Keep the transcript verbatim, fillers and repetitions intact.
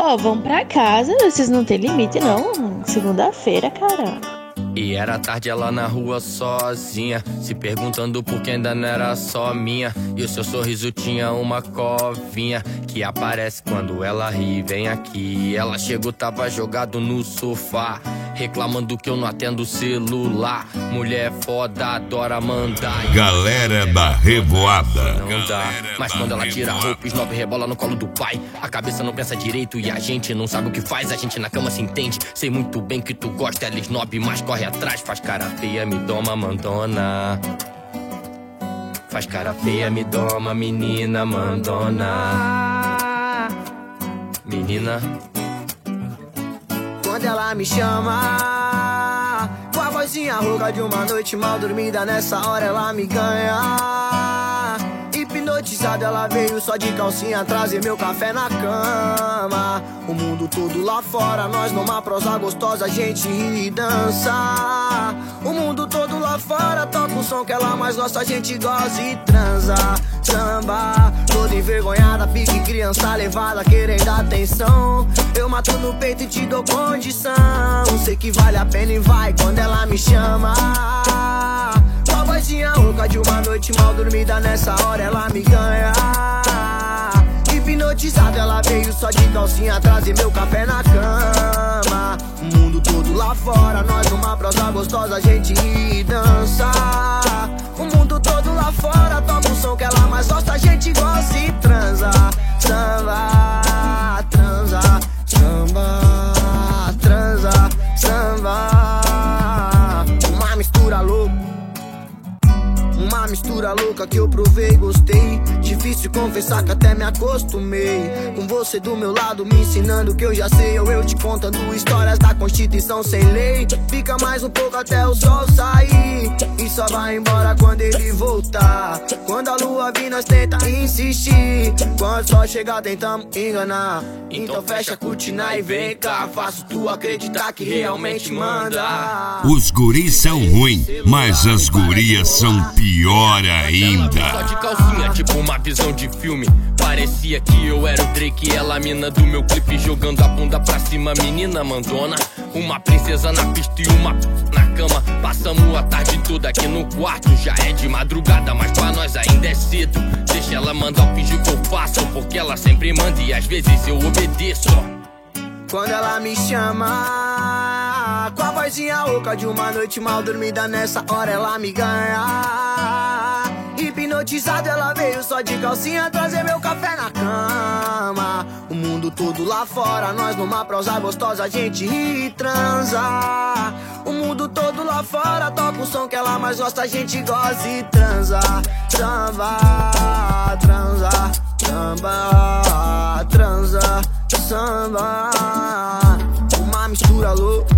Ó, vão pra casa, vocês não tem limite não. Segunda-feira, cara. E era tarde ela na rua sozinha, se perguntando por que ainda não era só minha. E o seu sorriso tinha uma covinha que aparece quando ela ri, vem aqui. Ela chegou, tava jogado no sofá, reclamando que eu não atendo o celular. Mulher foda, adora mandar. Galera da Revoada. Não dá, mas quando ela tira a roupa, esnobe rebola no colo do pai. A cabeça não pensa direito e a gente não sabe o que faz. A gente na cama se entende, sei muito bem que tu gosta. Ela esnobe, mas corre atrás, faz cara feia, me doma, mandona. Faz cara feia, me doma, menina, mandona. Menina. Quando ela me chama, com a vozinha rouca de uma noite mal dormida, nessa hora ela me ganha. Hipnotizada ela veio só de calcinha trazer meu café na cama. O mundo todo lá fora, nós numa prosa gostosa, a gente ri e dança. O mundo todo lá fora, toca o som que ela mais gosta, a gente goza e transa. Samba, toda envergonhada, pique criança levada, querendo atenção. Eu mato no peito e te dou condição. Sei que vale a pena e vai quando ela me chama. Com a vozinha rouca de uma noite mal dormida, nessa hora ela me ganha. Hipnotizada ela veio só de calcinha trazer meu café na cama. O mundo todo lá fora, nós numa prosa gostosa, a gente ri e dança. O mundo todo lá fora, toca o som que ela mais gosta, a gente gosta e transa. Samba, transa, samba, transa, samba. Uma mistura louca, uma mistura louca que eu provei e gostei. Difícil confessar que até me acostumei. Com você do meu lado me ensinando o que eu já sei. Ou eu te contando histórias da Constituição sem lei. Fica mais um pouco até o sol sair e só vai embora quando ele voltar. Quando a lua vir nós tenta insistir, quando o sol chegar tentamos enganar. Então fecha a cortina e vem cá, faço tu acreditar que realmente manda. Os guris são ruins, mas as gurias são pior ainda. Só de calcinha, tipo uma visão de filme. Parecia que eu era o Drake e ela a mina do meu clipe, jogando a bunda pra cima, menina mandona. Uma princesa na pista e uma p... na cama. Passamos a tarde toda aqui no quarto. Já é de madrugada, mas pra nós ainda é cedo. Deixa ela mandar o fingir que eu faço, porque ela sempre manda e às vezes eu obedeço. Quando ela me chama, com a vozinha rouca de uma noite mal dormida, nessa hora ela me ganha. Hipnotizada ela veio só de calcinha trazer meu café na cama. O mundo todo lá fora, nós numa prosa gostosa, a gente ri e transa. O mundo todo lá fora, toca o som que ela mais gosta, a gente goza e transa. Samba, transa, samba, transa, samba. Uma mistura louca,